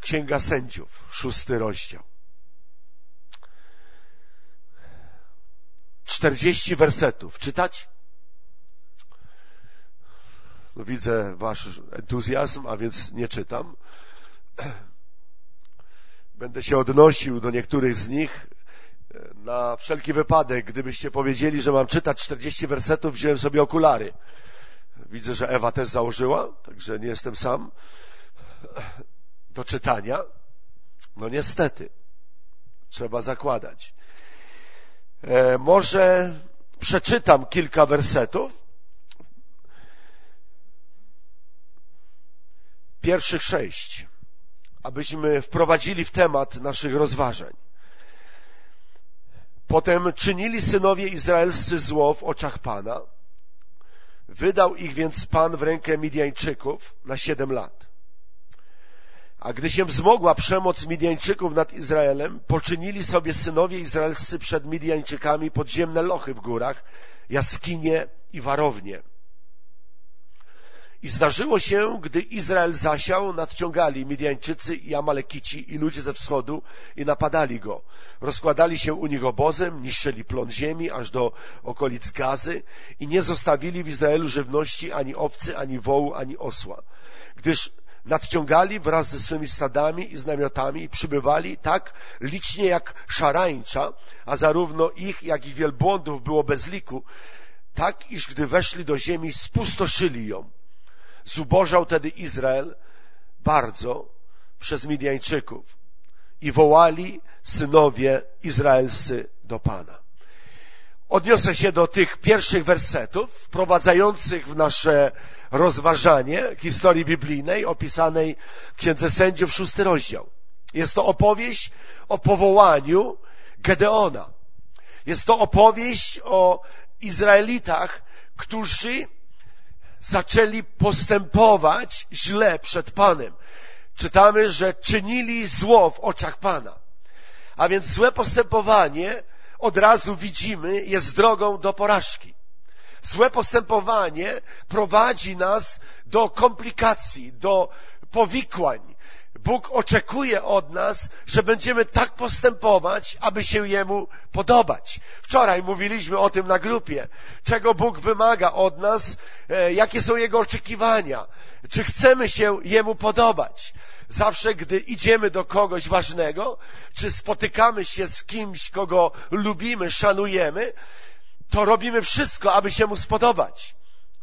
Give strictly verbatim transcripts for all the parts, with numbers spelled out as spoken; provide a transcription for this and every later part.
Księga Sędziów, szósty rozdział. Czterdzieści wersetów. Czytać? No, widzę wasz entuzjazm, a więc nie czytam. Będę się odnosił do niektórych z nich. Na wszelki wypadek, gdybyście powiedzieli, że mam czytać czterdzieści wersetów, wziąłem sobie okulary. Widzę, że Ewa też założyła, także nie jestem sam do czytania. No niestety, trzeba zakładać. E, może przeczytam kilka wersetów. Pierwszych sześć, abyśmy wprowadzili w temat naszych rozważań. Potem czynili synowie izraelscy zło w oczach Pana. Wydał ich więc Pan w rękę Midjańczyków na siedem lat. A gdy się wzmogła przemoc Midjańczyków nad Izraelem, poczynili sobie synowie izraelscy przed Midjańczykami podziemne lochy w górach, jaskinie i warownie. I zdarzyło się, gdy Izrael zasiał, nadciągali Midjańczycy i Amalekici i ludzie ze wschodu i napadali go. Rozkładali się u nich obozem, niszczyli plon ziemi aż do okolic Gazy i nie zostawili w Izraelu żywności ani owcy, ani wołu, ani osła. Gdyż nadciągali wraz ze swymi stadami i z namiotami i przybywali tak licznie jak szarańcza, a zarówno ich, jak i wielbłądów było bez liku, tak iż gdy weszli do ziemi, spustoszyli ją. Zubożał tedy Izrael bardzo przez Midjańczyków i wołali synowie izraelscy do Pana. Odniosę się do tych pierwszych wersetów wprowadzających w nasze rozważanie historii biblijnej opisanej w Księdze Sędziów, szósty rozdział. Jest to opowieść o powołaniu Gedeona. Jest to opowieść o Izraelitach, którzy zaczęli postępować źle przed Panem. Czytamy, że czynili zło w oczach Pana. A więc złe postępowanie, od razu widzimy, jest drogą do porażki. Złe postępowanie prowadzi nas do komplikacji, do powikłań. Bóg oczekuje od nas, że będziemy tak postępować, aby się Jemu podobać. Wczoraj mówiliśmy o tym na grupie. Czego Bóg wymaga od nas, jakie są Jego oczekiwania, czy chcemy się Jemu podobać. Zawsze, gdy idziemy do kogoś ważnego, czy spotykamy się z kimś, kogo lubimy, szanujemy, to robimy wszystko, aby się Mu spodobać.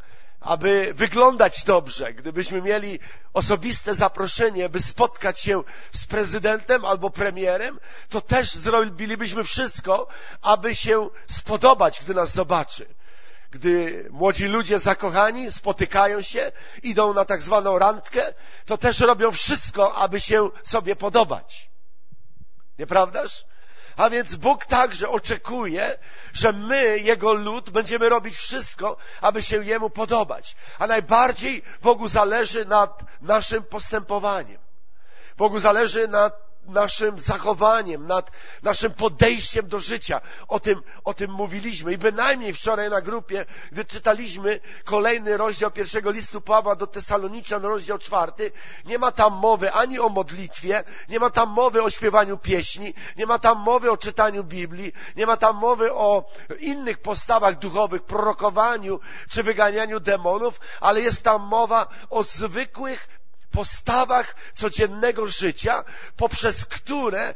Aby wyglądać dobrze. Gdybyśmy mieli osobiste zaproszenie, by spotkać się z prezydentem albo premierem, to też zrobilibyśmy wszystko, aby się spodobać, gdy nas zobaczy. Gdy młodzi ludzie zakochani spotykają się, idą na tak zwaną randkę, to też robią wszystko, aby się sobie podobać. Nieprawdaż? A więc Bóg także oczekuje, że my, Jego lud, będziemy robić wszystko, aby się Jemu podobać. A najbardziej Bogu zależy nad naszym postępowaniem. Bogu zależy nad naszym zachowaniem, nad naszym podejściem do życia. O tym, o tym mówiliśmy. I bynajmniej wczoraj na grupie, gdy czytaliśmy kolejny rozdział pierwszego listu Pawła do Tesaloniczan, rozdział czwarty, nie ma tam mowy ani o modlitwie, nie ma tam mowy o śpiewaniu pieśni, nie ma tam mowy o czytaniu Biblii, nie ma tam mowy o innych postawach duchowych, prorokowaniu czy wyganianiu demonów, ale jest tam mowa o zwykłych postawach codziennego życia, poprzez które,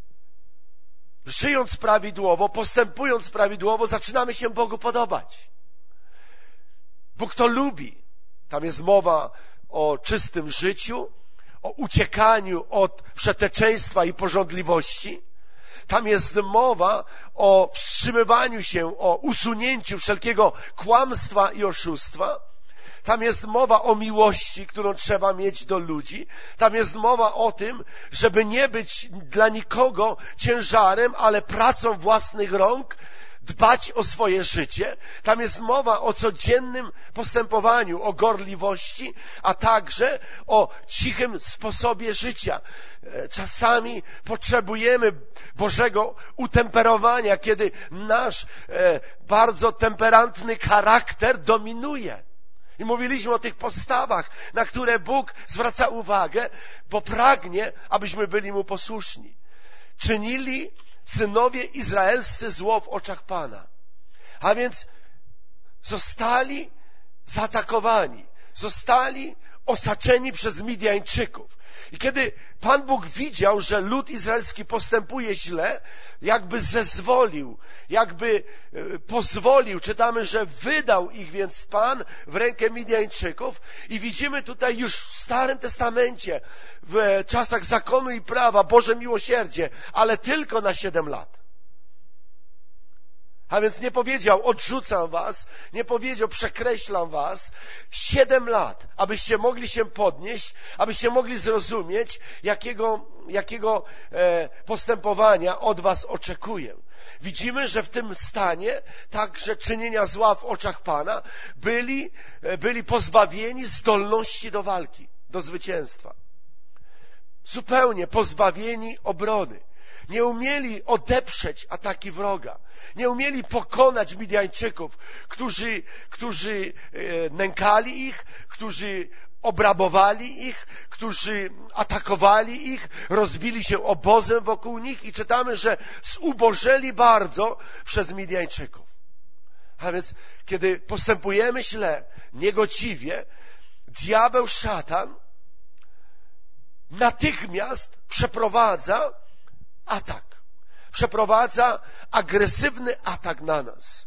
żyjąc prawidłowo, postępując prawidłowo, zaczynamy się Bogu podobać. Bóg to lubi. Tam jest mowa o czystym życiu, o uciekaniu od wszeteczeństwa i pożądliwości. Tam jest mowa o wstrzymywaniu się, o usunięciu wszelkiego kłamstwa i oszustwa. Tam jest mowa o miłości, którą trzeba mieć do ludzi. Tam jest mowa o tym, żeby nie być dla nikogo ciężarem, ale pracą własnych rąk, dbać o swoje życie. Tam jest mowa o codziennym postępowaniu, o gorliwości, a także o cichym sposobie życia. Czasami potrzebujemy Bożego utemperowania, kiedy nasz bardzo temperantny charakter dominuje. I mówiliśmy o tych podstawach, na które Bóg zwraca uwagę, bo pragnie, abyśmy byli Mu posłuszni. Czynili synowie izraelscy zło w oczach Pana. A więc zostali zaatakowani, zostali osaczeni przez Midianczyków. I kiedy Pan Bóg widział, że lud izraelski postępuje źle, jakby zezwolił, jakby pozwolił, czytamy, że wydał ich więc Pan w rękę Midianczyków i widzimy tutaj już w Starym Testamencie, w czasach zakonu i prawa, Boże miłosierdzie, ale tylko na siedem lat. A więc nie powiedział, odrzucam was, nie powiedział, przekreślam was. Siedem lat, abyście mogli się podnieść, abyście mogli zrozumieć, jakiego, jakiego e, postępowania od was oczekuję. Widzimy, że w tym stanie, także czynienia zła w oczach Pana, byli, e, byli pozbawieni zdolności do walki, do zwycięstwa. Zupełnie pozbawieni obrony. Nie umieli odeprzeć ataki wroga. Nie umieli pokonać Midianczyków, którzy, którzy nękali ich, którzy obrabowali ich, którzy atakowali ich, rozbili się obozem wokół nich i czytamy, że zubożeli bardzo przez Midianczyków. A więc, kiedy postępujemy źle, niegodziwie, diabeł, szatan natychmiast przeprowadza atak. Przeprowadza agresywny atak na nas.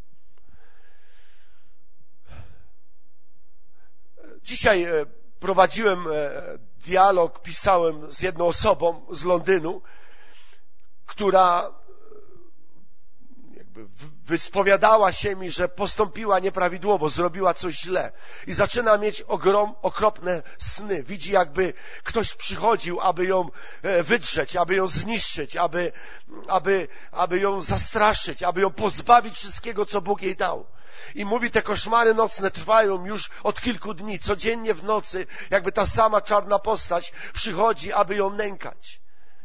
Dzisiaj prowadziłem dialog, pisałem z jedną osobą z Londynu, która jakby wyspowiadała się mi, że postąpiła nieprawidłowo, zrobiła coś źle i zaczyna mieć ogrom, okropne sny. Widzi, jakby ktoś przychodził, aby ją wydrzeć, aby ją zniszczyć, aby, aby, aby ją zastraszyć, aby ją pozbawić wszystkiego, co Bóg jej dał. I mówi, te koszmary nocne trwają już od kilku dni. Codziennie w nocy jakby ta sama czarna postać przychodzi, aby ją nękać.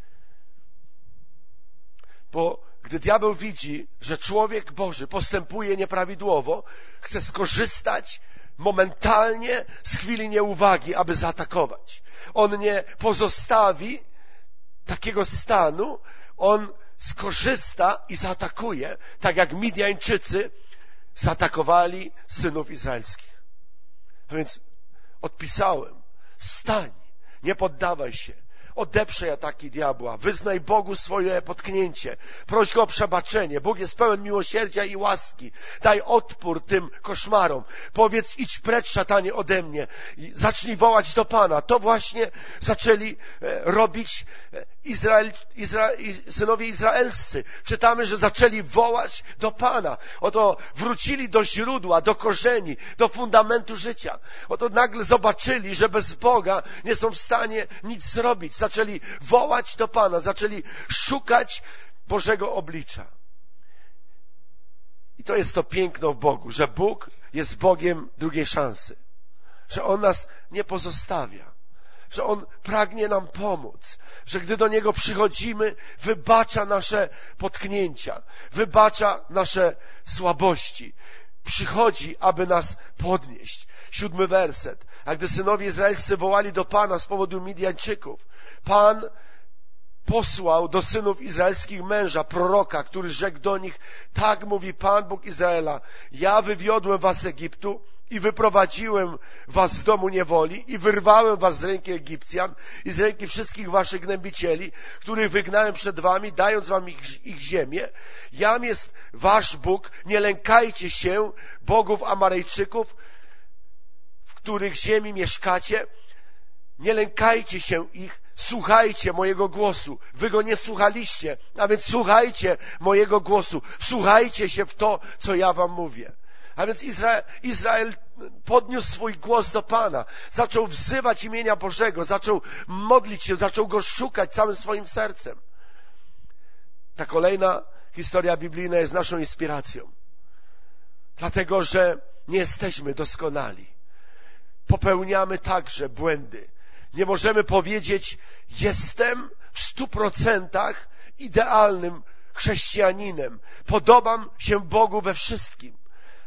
Bo gdy diabeł widzi, że człowiek Boży postępuje nieprawidłowo, chce skorzystać momentalnie z chwili nieuwagi, aby zaatakować. On nie pozostawi takiego stanu, on skorzysta i zaatakuje, tak jak Midianczycy zaatakowali synów izraelskich. A więc odpisałem, stań, nie poddawaj się. Odeprzyj ataki diabła, wyznaj Bogu swoje potknięcie, proś Go o przebaczenie. Bóg jest pełen miłosierdzia i łaski. Daj odpór tym koszmarom. Powiedz, idź precz, szatanie, ode mnie. I zacznij wołać do Pana. To właśnie zaczęli robić Izrael, Izrael, synowie izraelscy. Czytamy, że zaczęli wołać do Pana. Oto wrócili do źródła, do korzeni, do fundamentu życia. Oto nagle zobaczyli, że bez Boga nie są w stanie nic zrobić. Zaczęli wołać do Pana, zaczęli szukać Bożego oblicza. I to jest to piękno w Bogu, że Bóg jest Bogiem drugiej szansy. Że On nas nie pozostawia. Że On pragnie nam pomóc. Że gdy do Niego przychodzimy, wybacza nasze potknięcia. Wybacza nasze słabości. Przychodzi, aby nas podnieść. Siódmy werset. A gdy synowie izraelscy wołali do Pana z powodu Midianczyków, Pan posłał do synów izraelskich męża, proroka, który rzekł do nich, tak mówi Pan Bóg Izraela, ja wywiodłem was z Egiptu i wyprowadziłem was z domu niewoli i wyrwałem was z ręki Egipcjan i z ręki wszystkich waszych gnębicieli, których wygnałem przed wami, dając wam ich, ich ziemię. Jam jest wasz Bóg, nie lękajcie się bogów Amarejczyków, w których ziemi mieszkacie, nie lękajcie się ich, słuchajcie mojego głosu. Wy go nie słuchaliście, a więc słuchajcie mojego głosu. Wsłuchajcie się w to, co ja wam mówię. A więc Izrael, Izrael podniósł swój głos do Pana, zaczął wzywać imienia Bożego, zaczął modlić się, zaczął Go szukać całym swoim sercem. Ta kolejna historia biblijna jest naszą inspiracją. Dlatego, że nie jesteśmy doskonali. Popełniamy także błędy. Nie możemy powiedzieć, jestem w stu procentach idealnym chrześcijaninem. Podobam się Bogu we wszystkim.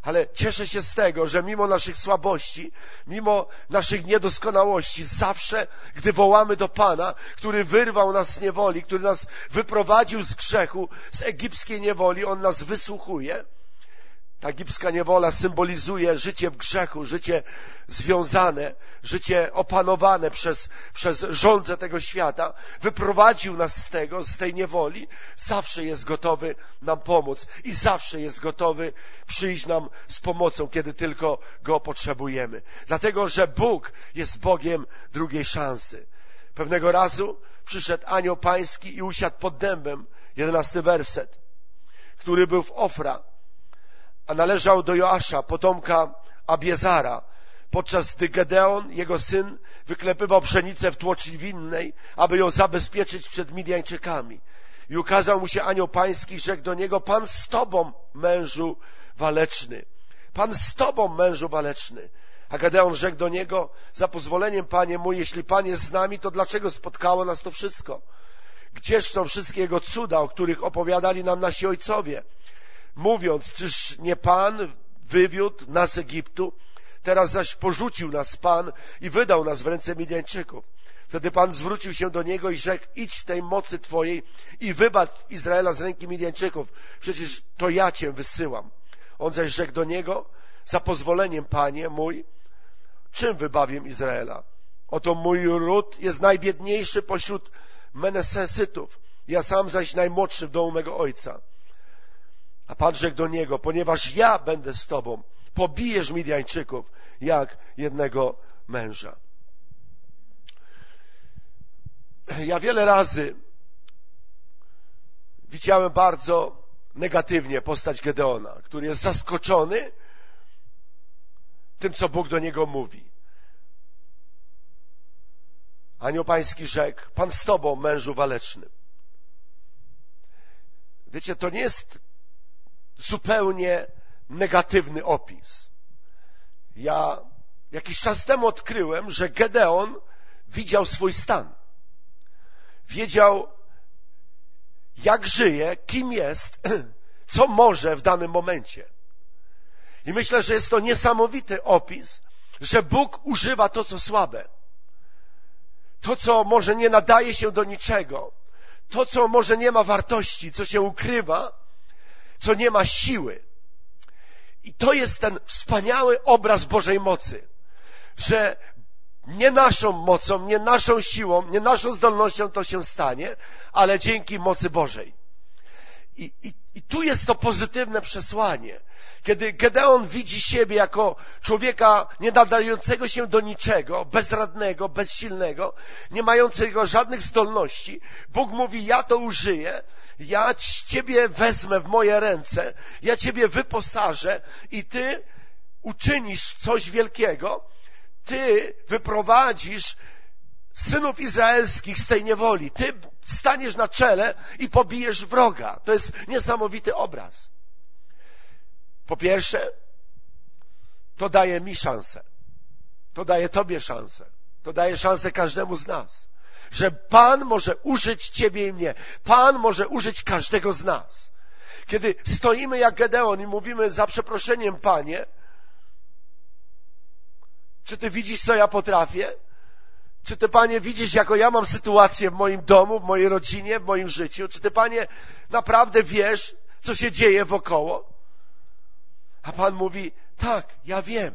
Ale cieszę się z tego, że mimo naszych słabości, mimo naszych niedoskonałości, zawsze, gdy wołamy do Pana, który wyrwał nas z niewoli, który nas wyprowadził z grzechu, z egipskiej niewoli, On nas wysłuchuje. Ta egipska niewola symbolizuje życie w grzechu, życie związane, życie opanowane przez, przez rządzę tego świata. Wyprowadził nas z tego, z tej niewoli. Zawsze jest gotowy nam pomóc i zawsze jest gotowy przyjść nam z pomocą, kiedy tylko Go potrzebujemy. Dlatego, że Bóg jest Bogiem drugiej szansy. Pewnego razu przyszedł anioł pański i usiadł pod dębem, jedenasty werset, który był w Ofra, a należał do Joasza, potomka Abiezara, podczas gdy Gedeon, jego syn, wyklepywał pszenicę w tłoczni winnej, aby ją zabezpieczyć przed Midianczykami. I ukazał mu się anioł pański i rzekł do niego: Pan z tobą, mężu waleczny. Pan z tobą, mężu waleczny. A Gedeon rzekł do niego: za pozwoleniem, panie mój, jeśli Pan jest z nami, to dlaczego spotkało nas to wszystko? Gdzież są wszystkie jego cuda, o których opowiadali nam nasi ojcowie? Mówiąc, czyż nie Pan wywiódł nas z Egiptu? Teraz zaś porzucił nas Pan i wydał nas w ręce Midianczyków. Wtedy Pan zwrócił się do niego i rzekł: idź w tej mocy Twojej i wybaw Izraela z ręki Midianczyków. Przecież to ja Cię wysyłam. On zaś rzekł do niego: za pozwoleniem, Panie mój, czym wybawię Izraela? Oto mój ród jest najbiedniejszy pośród Menesesytów, ja sam zaś najmłodszy w domu mego ojca. A Pan rzekł do niego: ponieważ ja będę z tobą, pobijesz Midianczyków jak jednego męża. Ja wiele razy widziałem bardzo negatywnie postać Gedeona, który jest zaskoczony tym, co Bóg do niego mówi. Anioł pański rzekł: Pan z tobą, mężu waleczny. Wiecie, to nie jest zupełnie negatywny opis. Ja jakiś czas temu odkryłem, że Gedeon widział swój stan. Wiedział, jak żyje, kim jest, co może w danym momencie. I myślę, że jest to niesamowity opis, że Bóg używa to, co słabe. To, co może nie nadaje się do niczego. To, co może nie ma wartości, co się ukrywa, co nie ma siły. I to jest ten wspaniały obraz Bożej mocy, że nie naszą mocą, nie naszą siłą, nie naszą zdolnością to się stanie, ale dzięki mocy Bożej. I, i, i tu jest to pozytywne przesłanie. Kiedy Gedeon widzi siebie jako człowieka nie nadającego się do niczego, bezradnego, bezsilnego, nie mającego żadnych zdolności, Bóg mówi: ja to użyję, ja ciebie wezmę w moje ręce, ja ciebie wyposażę i ty uczynisz coś wielkiego, ty wyprowadzisz synów izraelskich z tej niewoli, ty staniesz na czele i pobijesz wroga. To jest niesamowity obraz. Po pierwsze, to daje mi szansę. To daje tobie szansę. To daje szansę każdemu z nas. Że Pan może użyć ciebie i mnie. Pan może użyć każdego z nas. Kiedy stoimy jak Gedeon i mówimy: za przeproszeniem, Panie, czy Ty widzisz, co ja potrafię? Czy Ty, Panie, widzisz, jaką ja mam sytuację w moim domu, w mojej rodzinie, w moim życiu? Czy Ty, Panie, naprawdę wiesz, co się dzieje wokoło? A Pan mówi: tak, ja wiem.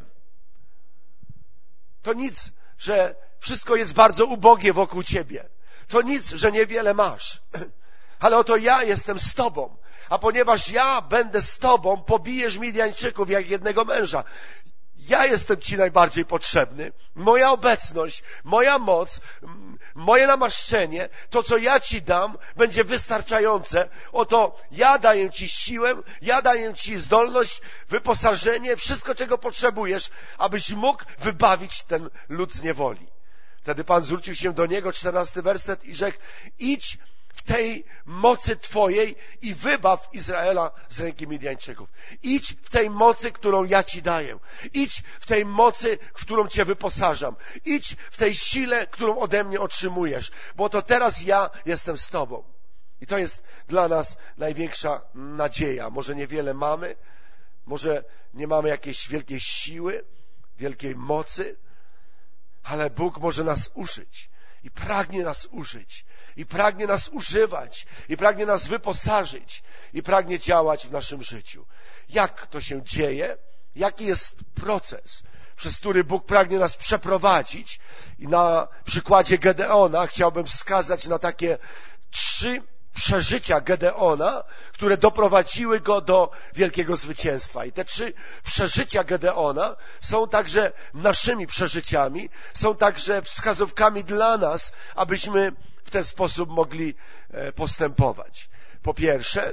To nic, że wszystko jest bardzo ubogie wokół Ciebie. To nic, że niewiele masz. Ale oto ja jestem z Tobą. A ponieważ ja będę z Tobą, pobijesz Midianczyków jak jednego męża. Ja jestem Ci najbardziej potrzebny. Moja obecność, moja moc, moje namaszczenie, to, co ja Ci dam, będzie wystarczające. Oto ja daję Ci siłę, ja daję Ci zdolność, wyposażenie, wszystko, czego potrzebujesz, abyś mógł wybawić ten lud z niewoli. Wtedy Pan zwrócił się do niego, czternasty werset, i rzekł: idź w tej mocy Twojej i wybaw Izraela z ręki Midianczyków. Idź w tej mocy, którą ja Ci daję. Idź w tej mocy, w którą Cię wyposażam. Idź w tej sile, którą ode mnie otrzymujesz. Bo to teraz ja jestem z Tobą. I to jest dla nas największa nadzieja. Może niewiele mamy, może nie mamy jakiejś wielkiej siły, wielkiej mocy, ale Bóg może nas użyć i pragnie nas użyć i pragnie nas używać i pragnie nas wyposażyć i pragnie działać w naszym życiu. Jak to się dzieje? Jaki jest proces, przez który Bóg pragnie nas przeprowadzić? I na przykładzie Gedeona chciałbym wskazać na takie trzy przeżycia Gedeona, które doprowadziły go do wielkiego zwycięstwa. I te trzy przeżycia Gedeona są także naszymi przeżyciami, są także wskazówkami dla nas, abyśmy w ten sposób mogli postępować. Po pierwsze,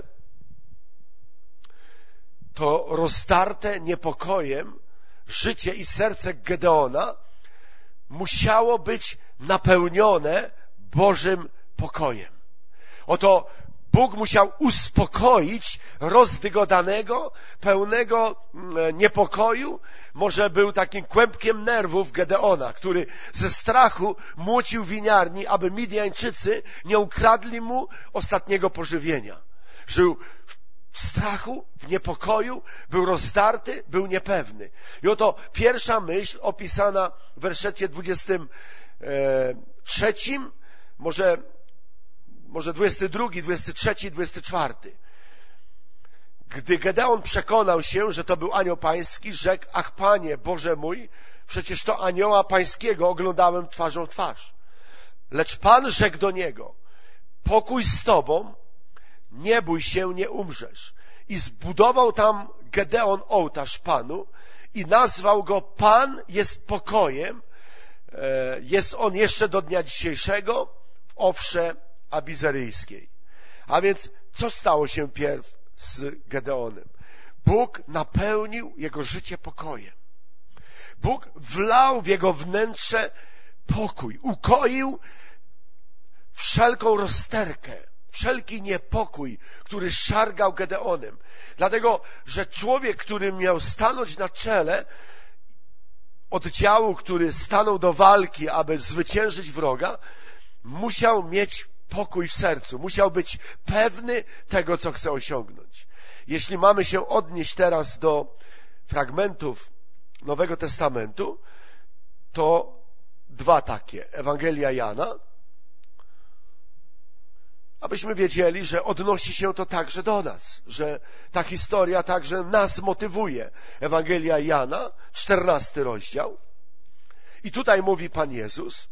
to rozdarte niepokojem życie i serce Gedeona musiało być napełnione Bożym pokojem. Oto Bóg musiał uspokoić rozdygodanego, pełnego niepokoju. Może był takim kłębkiem nerwów Gedeona, który ze strachu młócił winiarni, aby Midjańczycy nie ukradli mu ostatniego pożywienia. Żył w strachu, w niepokoju, był rozdarty, był niepewny. I oto pierwsza myśl opisana w wersecie dwudziestym trzecim, może może dwudziesty drugi, dwudziesty trzeci, dwudziesty czwarty. Gdy Gedeon przekonał się, że to był anioł pański, rzekł: ach, Panie, Boże mój, przecież to anioła pańskiego oglądałem twarzą w twarz. Lecz Pan rzekł do niego: pokój z tobą, nie bój się, nie umrzesz. I zbudował tam Gedeon ołtarz Panu i nazwał go Pan jest pokojem. Jest on jeszcze do dnia dzisiejszego w Ofrze Abizeryjskiej. A więc co stało się pierw z Gedeonem? Bóg napełnił jego życie pokojem. Bóg wlał w jego wnętrze pokój, ukoił wszelką rozterkę, wszelki niepokój, który szargał Gedeonem. Dlatego, że człowiek, który miał stanąć na czele oddziału, który stanął do walki, aby zwyciężyć wroga, musiał mieć pokój w sercu, musiał być pewny tego, co chce osiągnąć. Jeśli mamy się odnieść teraz do fragmentów Nowego Testamentu, to dwa takie. Ewangelia Jana, abyśmy wiedzieli, że odnosi się to także do nas, że ta historia także nas motywuje. Ewangelia Jana, czternasty rozdział. I tutaj mówi Pan Jezus,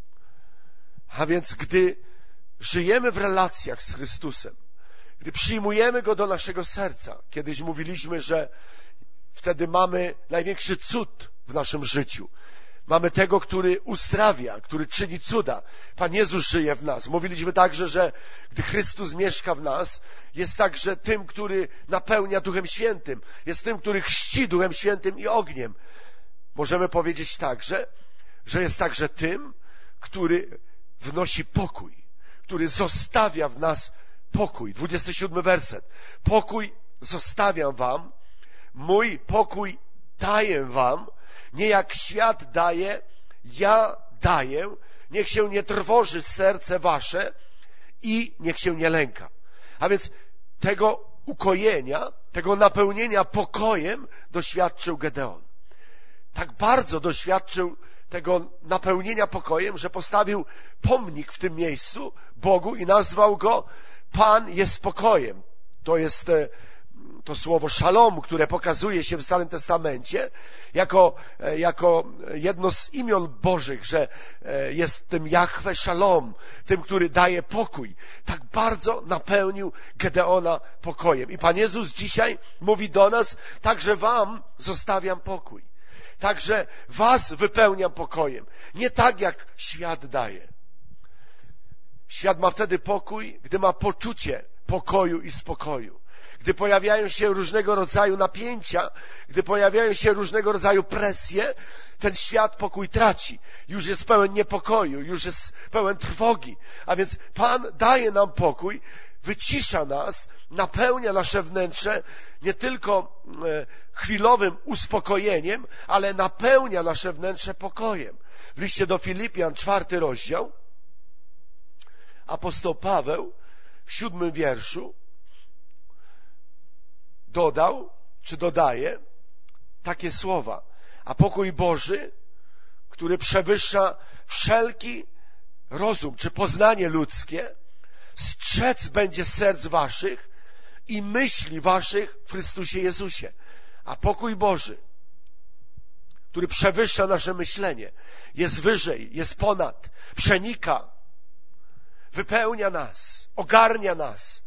a więc gdy żyjemy w relacjach z Chrystusem, gdy przyjmujemy Go do naszego serca, kiedyś mówiliśmy, że wtedy mamy największy cud w naszym życiu. Mamy tego, który uzdrawia, który czyni cuda. Pan Jezus żyje w nas. Mówiliśmy także, że gdy Chrystus mieszka w nas, jest także tym, który napełnia Duchem Świętym. Jest tym, który chrzci Duchem Świętym i ogniem. Możemy powiedzieć także, że jest także tym, który wnosi pokój, który zostawia w nas pokój. dwudziesty siódmy werset. Pokój zostawiam wam, mój pokój daję wam, nie jak świat daje, ja daję. Niech się nie trwoży serce wasze i niech się nie lęka. A więc tego ukojenia, tego napełnienia pokojem doświadczył Gedeon. Tak bardzo doświadczył tego napełnienia pokojem, że postawił pomnik w tym miejscu Bogu i nazwał go Pan jest pokojem. To jest to słowo szalom, które pokazuje się w Starym Testamencie jako, jako jedno z imion Bożych, że jest tym Jahwe szalom, tym, który daje pokój. Tak bardzo napełnił Gedeona pokojem. I Pan Jezus dzisiaj mówi do nas, także wam zostawiam pokój. Także was wypełniam pokojem. Nie tak, jak świat daje. Świat ma wtedy pokój, gdy ma poczucie pokoju i spokoju. Gdy pojawiają się różnego rodzaju napięcia, gdy pojawiają się różnego rodzaju presje, ten świat pokój traci. Już jest pełen niepokoju, już jest pełen trwogi. A więc Pan daje nam pokój, wycisza nas, napełnia nasze wnętrze nie tylko chwilowym uspokojeniem, ale napełnia nasze wnętrze pokojem. W liście do Filipian, czwarty rozdział, apostoł Paweł w siódmym wierszu dodał, czy dodaje takie słowa: a pokój Boży, który przewyższa wszelki rozum czy poznanie ludzkie, strzec będzie serc waszych i myśli waszych w Chrystusie Jezusie. A pokój Boży, który przewyższa nasze myślenie, jest wyżej, jest ponad, przenika, wypełnia nas, ogarnia nas,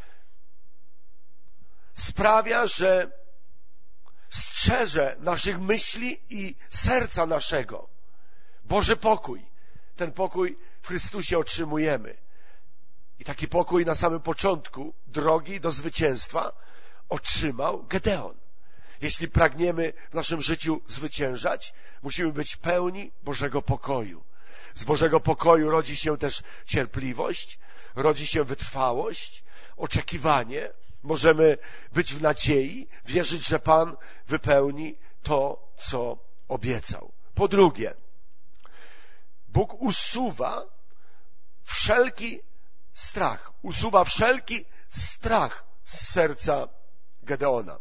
sprawia, że strzeże naszych myśli i serca naszego. Boży pokój. Ten pokój w Chrystusie otrzymujemy. I taki pokój na samym początku drogi do zwycięstwa otrzymał Gedeon. Jeśli pragniemy w naszym życiu zwyciężać, musimy być pełni Bożego pokoju. Z Bożego pokoju rodzi się też cierpliwość, rodzi się wytrwałość, oczekiwanie. Możemy być w nadziei, wierzyć, że Pan wypełni to, co obiecał. Po drugie, Bóg usuwa wszelki strach, usuwa wszelki strach z serca Gedeona.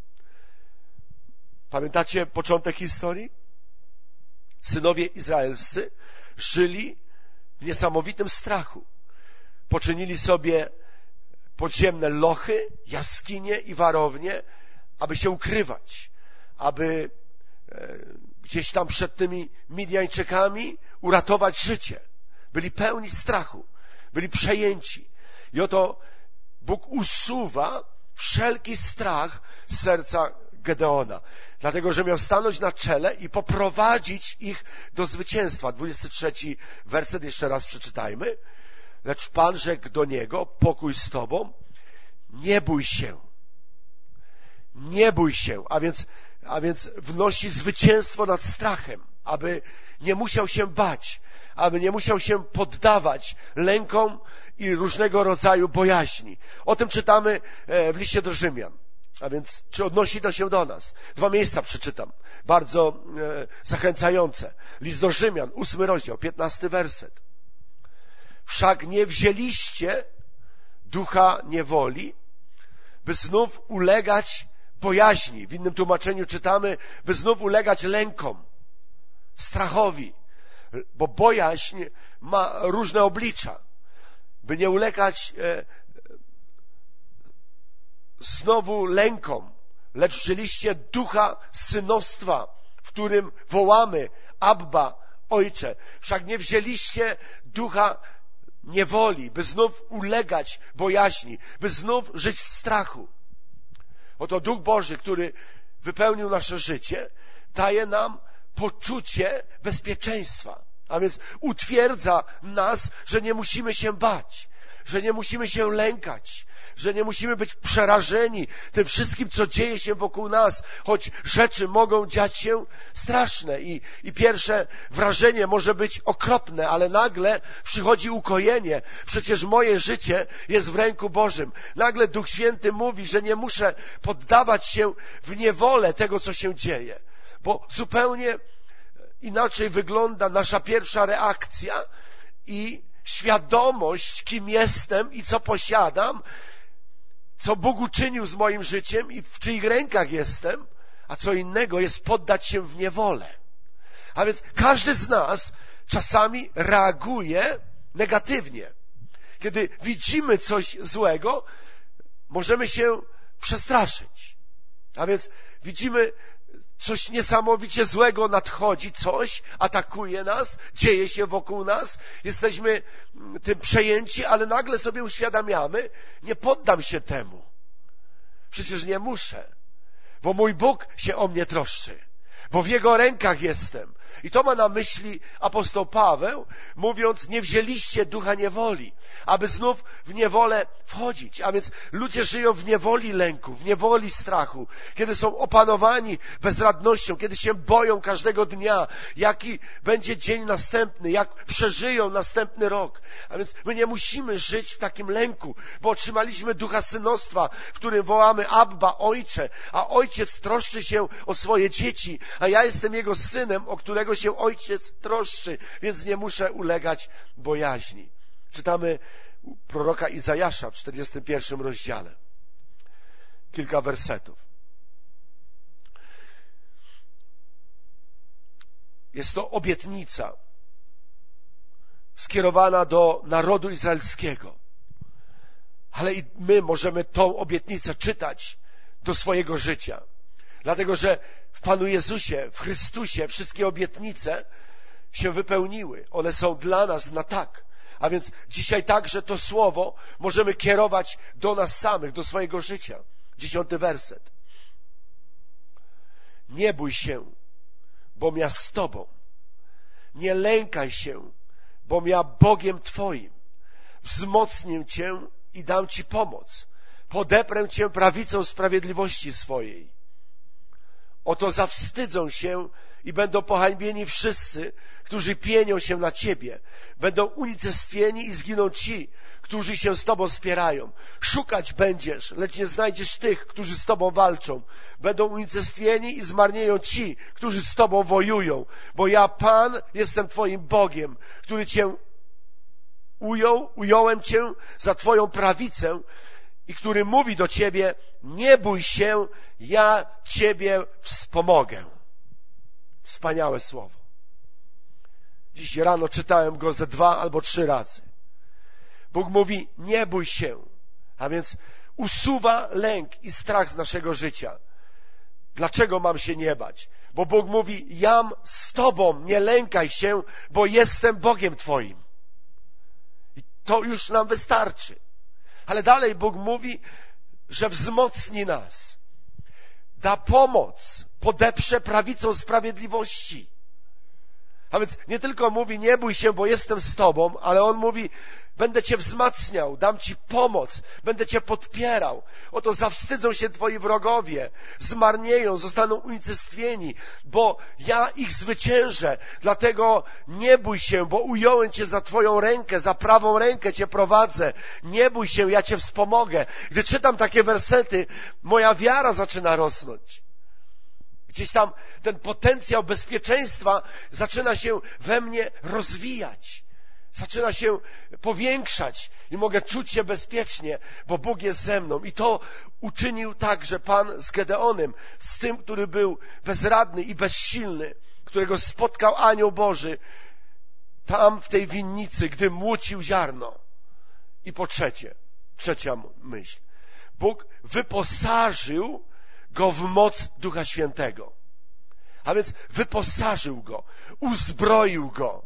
Pamiętacie początek historii? Synowie izraelscy żyli w niesamowitym strachu. Poczynili sobie podziemne lochy, jaskinie i warownie, aby się ukrywać, aby gdzieś tam przed tymi Midjańczykami uratować życie. Byli pełni strachu, byli przejęci. I oto Bóg usuwa wszelki strach z serca Gedeona, dlatego że miał stanąć na czele i poprowadzić ich do zwycięstwa. dwudziesty trzeci werset jeszcze raz przeczytajmy. Lecz Pan rzekł do niego: pokój z tobą, nie bój się. Nie bój się, a więc, a więc wnosi zwycięstwo nad strachem, aby nie musiał się bać, aby nie musiał się poddawać lękom i różnego rodzaju bojaźni. O tym czytamy w liście do Rzymian. A więc czy odnosi to się do nas? Dwa miejsca przeczytam, bardzo e, zachęcające. List do Rzymian, ósmy rozdział, piętnasty werset. Wszak nie wzięliście ducha niewoli, by znów ulegać bojaźni. W innym tłumaczeniu czytamy, by znów ulegać lękom, strachowi, bo bojaźń ma różne oblicza. By nie ulegać e, znowu lękom, lecz wzięliście ducha synostwa, w którym wołamy: Abba, Ojcze. Wszak nie wzięliście ducha niewoli, by znów ulegać bojaźni, by znów żyć w strachu. Oto Duch Boży, który wypełnił nasze życie, daje nam poczucie bezpieczeństwa, a więc utwierdza nas, że nie musimy się bać, że nie musimy się lękać, że nie musimy być przerażeni tym wszystkim, co dzieje się wokół nas, choć rzeczy mogą dziać się straszne i, i pierwsze wrażenie może być okropne, ale nagle przychodzi ukojenie. Przecież moje życie jest w ręku Bożym. Nagle Duch Święty mówi, że nie muszę poddawać się w niewolę tego, co się dzieje, bo zupełnie inaczej wygląda nasza pierwsza reakcja i świadomość, kim jestem i co posiadam, co Bóg uczynił z moim życiem i w czyich rękach jestem, a co innego jest poddać się w niewolę. A więc każdy z nas czasami reaguje negatywnie. Kiedy widzimy coś złego, możemy się przestraszyć. A więc widzimy coś niesamowicie złego nadchodzi, coś atakuje nas, dzieje się wokół nas, jesteśmy tym przejęci, ale nagle sobie uświadamiamy: nie poddam się temu. Przecież nie muszę, bo mój Bóg się o mnie troszczy, bo w Jego rękach jestem. I to ma na myśli apostoł Paweł, mówiąc: nie wzięliście ducha niewoli, aby znów w niewolę wchodzić. A więc ludzie żyją w niewoli lęku, w niewoli strachu, kiedy są opanowani bezradnością, kiedy się boją każdego dnia, jaki będzie dzień następny, jak przeżyją następny rok. A więc my nie musimy żyć w takim lęku, bo otrzymaliśmy ducha synostwa, w którym wołamy: Abba, Ojcze, a Ojciec troszczy się o swoje dzieci, a ja jestem Jego synem, o którego się Ojciec troszczy, więc nie muszę ulegać bojaźni. Czytamy proroka Izajasza w czterdziestym pierwszym rozdziale. Kilka wersetów. Jest to obietnica skierowana do narodu izraelskiego. Ale i my możemy tą obietnicę czytać do swojego życia. Dlatego, że w Panu Jezusie, w Chrystusie wszystkie obietnice się wypełniły. One są dla nas na tak. A więc dzisiaj także to słowo możemy kierować do nas samych, do swojego życia. Dziesiąty werset. Nie bój się, bom ja z Tobą. Nie lękaj się, bom ja Bogiem Twoim. Wzmocnię Cię i dam Ci pomoc. Podeprę Cię prawicą sprawiedliwości swojej. Oto zawstydzą się i będą pohańbieni wszyscy, którzy pienią się na Ciebie. Będą unicestwieni i zginą ci, którzy się z Tobą spierają. Szukać będziesz, lecz nie znajdziesz tych, którzy z Tobą walczą. Będą unicestwieni i zmarnieją ci, którzy z Tobą wojują. Bo ja, Pan, jestem Twoim Bogiem, który Cię ujął, ująłem Cię za Twoją prawicę i który mówi do Ciebie, nie bój się, ja Ciebie wspomogę. Wspaniałe słowo. Dziś rano czytałem go ze dwa albo trzy razy. Bóg mówi, nie bój się, a więc usuwa lęk i strach z naszego życia. Dlaczego mam się nie bać? Bo Bóg mówi, jam z Tobą, nie lękaj się, bo jestem Bogiem Twoim. I to już nam wystarczy. Ale dalej Bóg mówi, że wzmocni nas, da pomoc, podeprze prawicą sprawiedliwości. A więc nie tylko mówi, nie bój się, bo jestem z Tobą, ale On mówi, będę Cię wzmacniał, dam Ci pomoc, będę Cię podpierał. Oto zawstydzą się Twoi wrogowie, zmarnieją, zostaną unicestwieni, bo ja ich zwyciężę. Dlatego nie bój się, bo ująłem Cię za Twoją rękę, za prawą rękę Cię prowadzę. Nie bój się, ja Cię wspomogę. Gdy czytam takie wersety, moja wiara zaczyna rosnąć. Gdzieś tam ten potencjał bezpieczeństwa zaczyna się we mnie rozwijać. Zaczyna się powiększać i mogę czuć się bezpiecznie, bo Bóg jest ze mną. I to uczynił także Pan z Gedeonem, z tym, który był bezradny i bezsilny, którego spotkał anioł Boży tam w tej winnicy, gdy młócił ziarno. I po trzecie, trzecia myśl. Bóg wyposażył go w moc Ducha Świętego. A więc wyposażył go, uzbroił go,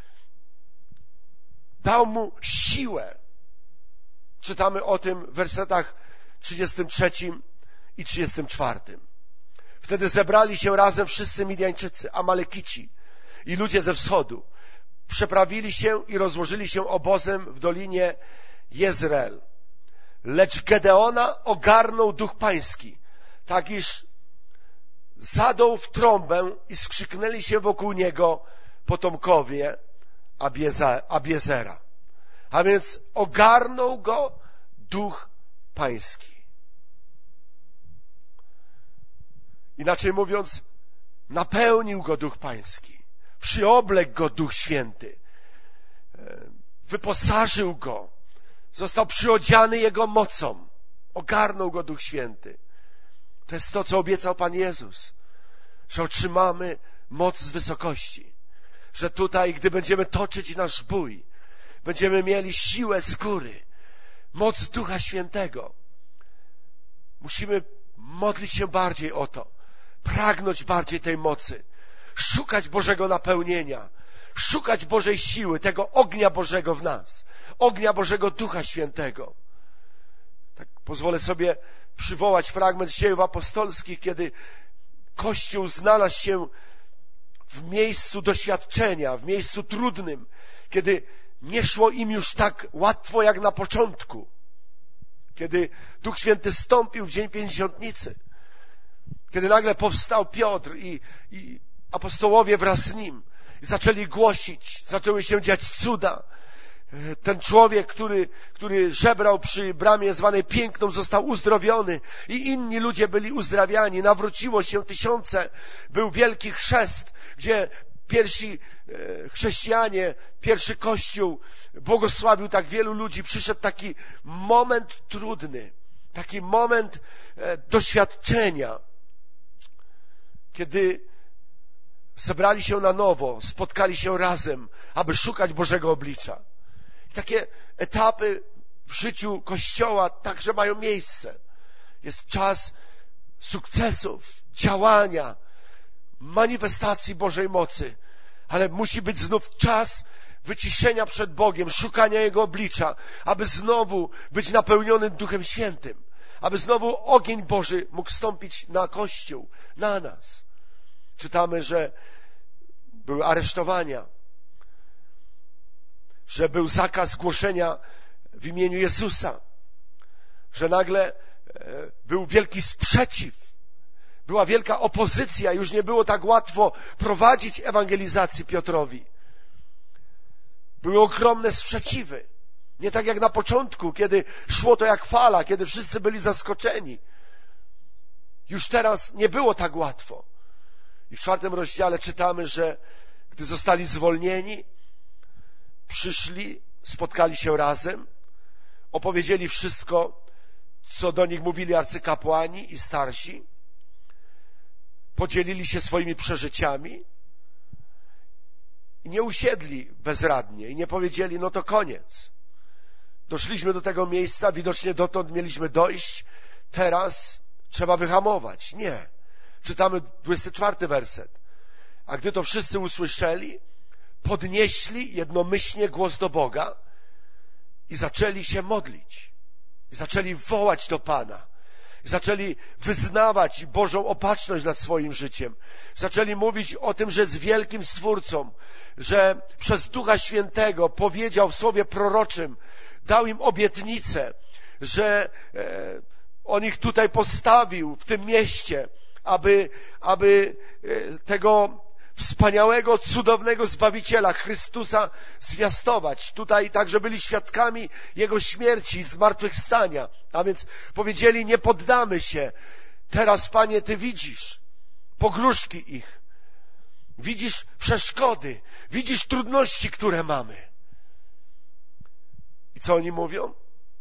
dał mu siłę. Czytamy o tym w wersetach trzydziestym trzecim i trzydziestym czwartym. Wtedy zebrali się razem wszyscy Midianczycy, Amalekici i ludzie ze wschodu. Przeprawili się i rozłożyli się obozem w dolinie Jezreel. Lecz Gedeona ogarnął duch pański, tak iż zadął w trąbę i skrzyknęli się wokół niego potomkowie Abiezera. A więc ogarnął go duch pański. Inaczej mówiąc, napełnił go duch pański, przyobległ go duch święty, wyposażył go, został przyodziany jego mocą, ogarnął go duch święty. To jest to, co obiecał Pan Jezus, że otrzymamy moc z wysokości, że tutaj, gdy będziemy toczyć nasz bój, będziemy mieli siłę z góry, moc Ducha Świętego. Musimy modlić się bardziej o to, pragnąć bardziej tej mocy, szukać Bożego napełnienia, szukać Bożej siły, tego ognia Bożego w nas, ognia Bożego Ducha Świętego. Tak pozwolę sobie przywołać fragment dziejów apostolskich, kiedy Kościół znalazł się w miejscu doświadczenia, w miejscu trudnym, kiedy nie szło im już tak łatwo jak na początku, kiedy Duch Święty zstąpił w dzień pięćdziesiątnicy, kiedy nagle powstał Piotr i, i apostołowie wraz z nim i zaczęli głosić, zaczęły się dziać cuda. Ten człowiek, który, który żebrał przy bramie zwanej Piękną, został uzdrowiony i inni ludzie byli uzdrawiani. Nawróciło się tysiące. Był wielki chrzest, gdzie pierwsi chrześcijanie, pierwszy Kościół błogosławił tak wielu ludzi. Przyszedł taki moment trudny, taki moment doświadczenia, kiedy zebrali się na nowo, spotkali się razem, aby szukać Bożego oblicza. I takie etapy w życiu Kościoła także mają miejsce. Jest czas sukcesów, działania, manifestacji Bożej mocy, ale musi być znów czas wyciszenia przed Bogiem, szukania Jego oblicza, aby znowu być napełnionym Duchem Świętym, aby znowu ogień Boży mógł stąpić na Kościół, na nas. Czytamy, że były aresztowania, że był zakaz głoszenia w imieniu Jezusa, że nagle był wielki sprzeciw, była wielka opozycja, już nie było tak łatwo prowadzić ewangelizacji Piotrowi. Były ogromne sprzeciwy. Nie tak jak na początku, kiedy szło to jak fala, kiedy wszyscy byli zaskoczeni. Już teraz nie było tak łatwo. I w czwartym rozdziale czytamy, że gdy zostali zwolnieni, przyszli, spotkali się razem, opowiedzieli wszystko, co do nich mówili arcykapłani i starsi, podzielili się swoimi przeżyciami i nie usiedli bezradnie i nie powiedzieli, no to koniec. Doszliśmy do tego miejsca, widocznie dotąd mieliśmy dojść, teraz trzeba wyhamować. Nie. Czytamy dwudziesty czwarty werset. A gdy to wszyscy usłyszeli, podnieśli jednomyślnie głos do Boga i zaczęli się modlić. I zaczęli wołać do Pana. I zaczęli wyznawać Bożą opatrzność nad swoim życiem. Zaczęli mówić o tym, że jest wielkim Stwórcą, że przez Ducha Świętego powiedział w słowie proroczym, dał im obietnicę, że e, On ich tutaj postawił w tym mieście, aby, aby e, tego wspaniałego, cudownego Zbawiciela Chrystusa zwiastować. Tutaj także byli świadkami Jego śmierci i zmartwychwstania. A więc powiedzieli, nie poddamy się. Teraz, Panie, Ty widzisz pogróżki ich. Widzisz przeszkody. Widzisz trudności, które mamy. I co oni mówią?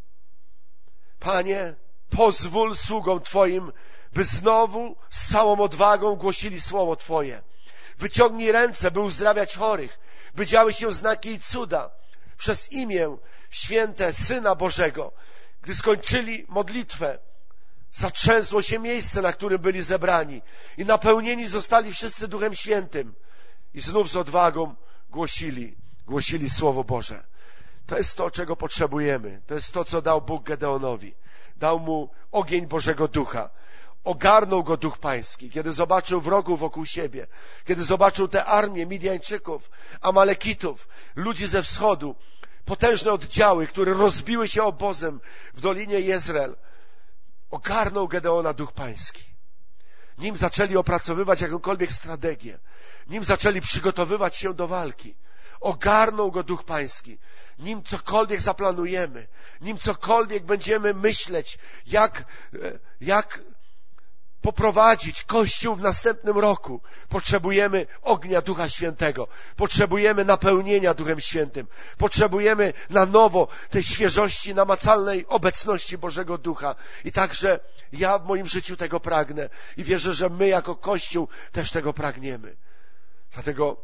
Panie, pozwól sługom Twoim, by znowu z całą odwagą głosili słowo Twoje. Wyciągnij ręce, by uzdrawiać chorych, by działy się znaki i cuda przez imię święte Syna Bożego. Gdy skończyli modlitwę, zatrzęsło się miejsce, na którym byli zebrani i napełnieni zostali wszyscy Duchem Świętym i znów z odwagą głosili, głosili Słowo Boże. To jest to, czego potrzebujemy. To jest to, co dał Bóg Gedeonowi. Dał mu ogień Bożego Ducha. Ogarnął go Duch Pański, kiedy zobaczył wrogów wokół siebie, kiedy zobaczył te armie Midianczyków, Amalekitów, ludzi ze wschodu, potężne oddziały, które rozbiły się obozem w Dolinie Jezreel. Ogarnął Gedeona Duch Pański. Nim zaczęli opracowywać jakąkolwiek strategię, nim zaczęli przygotowywać się do walki, ogarnął go Duch Pański. Nim cokolwiek zaplanujemy, nim cokolwiek będziemy myśleć, jak, jak poprowadzić Kościół w następnym roku, potrzebujemy ognia Ducha Świętego, potrzebujemy napełnienia Duchem Świętym, potrzebujemy na nowo tej świeżości, namacalnej obecności Bożego Ducha. I także ja w moim życiu tego pragnę i wierzę, że my jako Kościół też tego pragniemy. Dlatego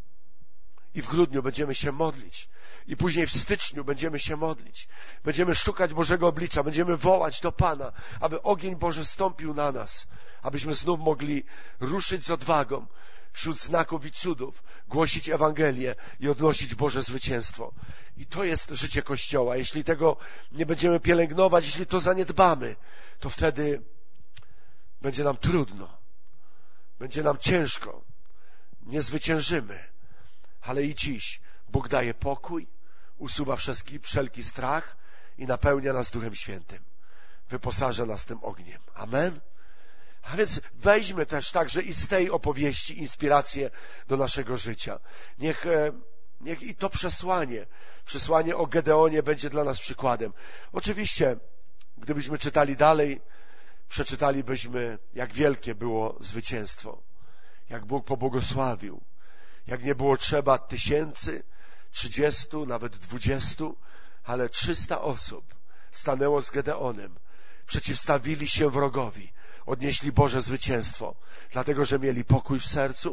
i w grudniu będziemy się modlić. I później w styczniu będziemy się modlić. Będziemy szukać Bożego oblicza. Będziemy wołać do Pana, aby ogień Boży stąpił na nas. Abyśmy znów mogli ruszyć z odwagą wśród znaków i cudów, głosić Ewangelię i odnosić Boże zwycięstwo. I to jest życie Kościoła. Jeśli tego nie będziemy pielęgnować, jeśli to zaniedbamy, to wtedy będzie nam trudno. Będzie nam ciężko. Nie zwyciężymy. Ale i dziś Bóg daje pokój, usuwa wszelki, wszelki strach i napełnia nas Duchem Świętym. Wyposaża nas tym ogniem. Amen? A więc weźmy też także i z tej opowieści inspirację do naszego życia. Niech, niech i to przesłanie, przesłanie o Gedeonie będzie dla nas przykładem. Oczywiście, gdybyśmy czytali dalej, przeczytalibyśmy, jak wielkie było zwycięstwo, jak Bóg pobłogosławił, jak nie było trzeba tysięcy, trzydziestu, nawet dwudziestu, ale trzysta osób stanęło z Gedeonem, przeciwstawili się wrogowi, odnieśli Boże zwycięstwo, dlatego że mieli pokój w sercu,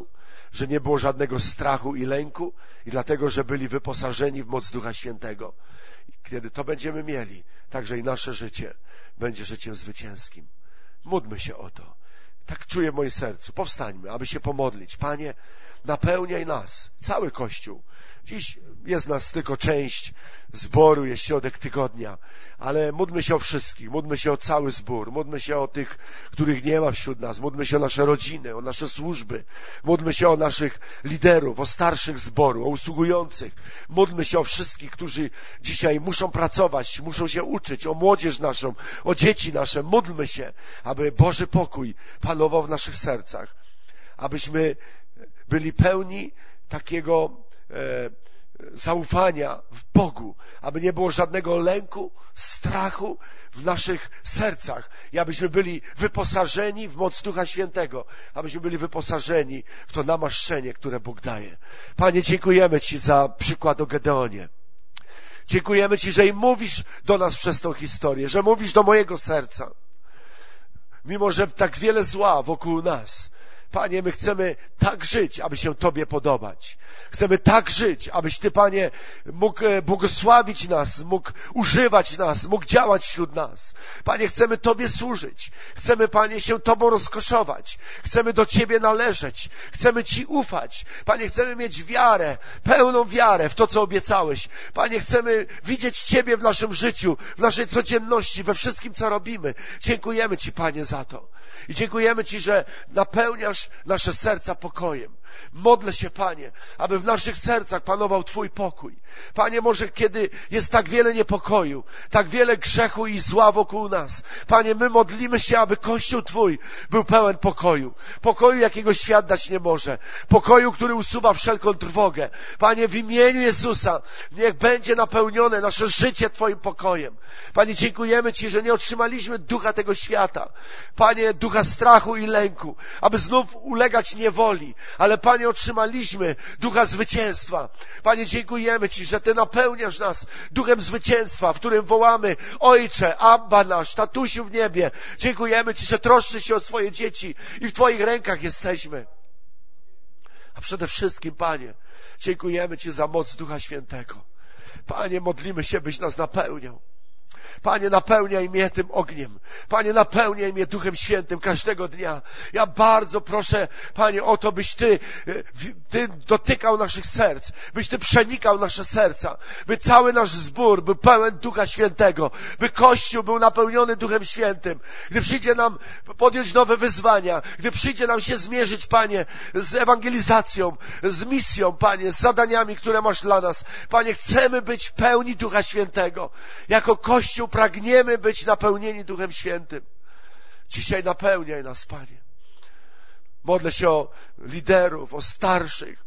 że nie było żadnego strachu i lęku i dlatego, że byli wyposażeni w moc Ducha Świętego. Kiedy to będziemy mieli, także i nasze życie będzie życiem zwycięskim. Módlmy się o to. Tak czuję w moim sercu. Powstańmy, aby się pomodlić. Panie, napełniaj nas, cały Kościół. Dziś jest nas tylko część zboru, jest środek tygodnia, ale módlmy się o wszystkich, módlmy się o cały zbór, módlmy się o tych, których nie ma wśród nas, módlmy się o nasze rodziny, o nasze służby, módlmy się o naszych liderów, o starszych zboru, o usługujących, módlmy się o wszystkich, którzy dzisiaj muszą pracować, muszą się uczyć, o młodzież naszą, o dzieci nasze, módlmy się, aby Boży pokój panował w naszych sercach, abyśmy byli pełni takiego e, zaufania w Bogu, aby nie było żadnego lęku, strachu w naszych sercach i abyśmy byli wyposażeni w moc Ducha Świętego, abyśmy byli wyposażeni w to namaszczenie, które Bóg daje. Panie, dziękujemy Ci za przykład o Gedeonie. Dziękujemy Ci, że i mówisz do nas przez tą historię, że mówisz do mojego serca. Mimo że tak wiele zła wokół nas, Panie, my chcemy tak żyć, aby się Tobie podobać. Chcemy tak żyć, abyś Ty, Panie, mógł błogosławić nas, mógł używać nas, mógł działać wśród nas. Panie, chcemy Tobie służyć. Chcemy, Panie, się Tobą rozkoszować. Chcemy do Ciebie należeć. Chcemy Ci ufać. Panie, chcemy mieć wiarę, pełną wiarę w to, co obiecałeś. Panie, chcemy widzieć Ciebie w naszym życiu, w naszej codzienności, we wszystkim, co robimy. Dziękujemy Ci, Panie, za to. I dziękujemy Ci, że napełniasz nasze serca pokojem. Modlę się, Panie, aby w naszych sercach panował Twój pokój. Panie, może kiedy jest tak wiele niepokoju, tak wiele grzechu i zła wokół nas, Panie, my modlimy się, aby Kościół Twój był pełen pokoju. Pokoju, jakiego świat dać nie może. Pokoju, który usuwa wszelką trwogę. Panie, w imieniu Jezusa, niech będzie napełnione nasze życie Twoim pokojem. Panie, dziękujemy Ci, że nie otrzymaliśmy ducha tego świata. Panie, ducha strachu i lęku, aby znów ulegać niewoli, ale Panie, otrzymaliśmy ducha zwycięstwa. Panie, dziękujemy Ci, że Ty napełniasz nas duchem zwycięstwa, w którym wołamy: Ojcze, Abba nasz, tatusiu w niebie. Dziękujemy Ci, że troszczysz się o swoje dzieci i w Twoich rękach jesteśmy. A przede wszystkim, Panie, dziękujemy Ci za moc Ducha Świętego. Panie, modlimy się, byś nas napełniał. Panie, napełniaj mnie tym ogniem. Panie, napełniaj mnie Duchem Świętym każdego dnia. Ja bardzo proszę, Panie, o to, byś Ty, Ty dotykał naszych serc, byś Ty przenikał nasze serca, by cały nasz zbór był pełen Ducha Świętego, by Kościół był napełniony Duchem Świętym. Gdy przyjdzie nam podjąć nowe wyzwania, gdy przyjdzie nam się zmierzyć, Panie, z ewangelizacją, z misją, Panie, z zadaniami, które masz dla nas. Panie, chcemy być pełni Ducha Świętego. Jako Kościół pragniemy być napełnieni Duchem Świętym. Dzisiaj napełniaj nas, Panie. Modlę się o liderów, o starszych,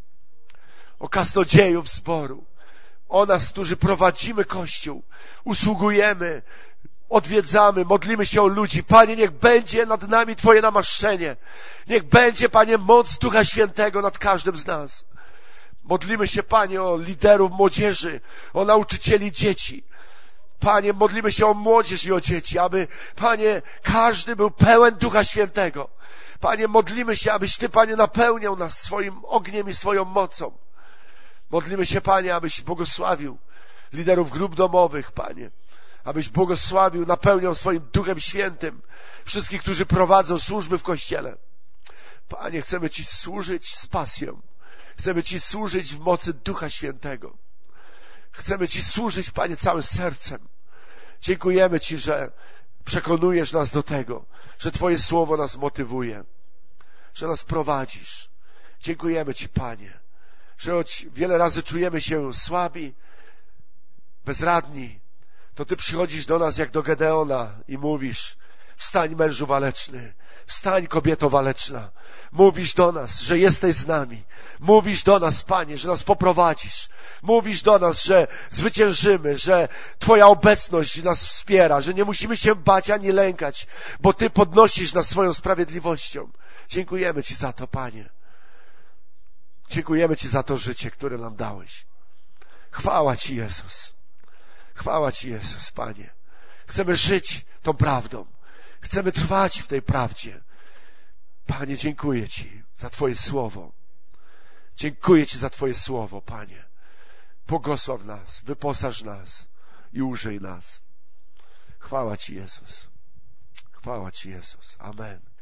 o kaznodziejów zboru, o nas, którzy prowadzimy Kościół, usługujemy, odwiedzamy, modlimy się o ludzi. Panie, niech będzie nad nami Twoje namaszczenie. Niech będzie, Panie, moc Ducha Świętego nad każdym z nas. Modlimy się, Panie, o liderów młodzieży, o nauczycieli dzieci. Panie, modlimy się o młodzież i o dzieci, aby, Panie, każdy był pełen Ducha Świętego. Panie, modlimy się, abyś Ty, Panie, napełniał nas swoim ogniem i swoją mocą. Modlimy się, Panie, abyś błogosławił liderów grup domowych, Panie. Abyś błogosławił, napełniał swoim Duchem Świętym wszystkich, którzy prowadzą służby w Kościele. Panie, chcemy Ci służyć z pasją. Chcemy Ci służyć w mocy Ducha Świętego. Chcemy Ci służyć, Panie, całym sercem. Dziękujemy Ci, że przekonujesz nas do tego, że Twoje słowo nas motywuje, że nas prowadzisz. Dziękujemy Ci, Panie, że choć wiele razy czujemy się słabi, bezradni, to Ty przychodzisz do nas jak do Gedeona i mówisz: wstań, mężu waleczny, wstań, kobieto waleczna. Mówisz do nas, że jesteś z nami. Mówisz do nas, Panie, że nas poprowadzisz. Mówisz do nas, że zwyciężymy, że Twoja obecność nas wspiera, że nie musimy się bać ani lękać, bo Ty podnosisz nas swoją sprawiedliwością. Dziękujemy Ci za to, Panie. Dziękujemy Ci za to życie, które nam dałeś. Chwała Ci, Jezus. Chwała Ci, Jezus, Panie. Chcemy żyć tą prawdą. Chcemy trwać w tej prawdzie. Panie, dziękuję Ci za Twoje słowo. Dziękuję Ci za Twoje słowo, Panie. Błogosław nas, wyposaż nas i użyj nas. Chwała Ci, Jezus. Chwała Ci, Jezus. Amen.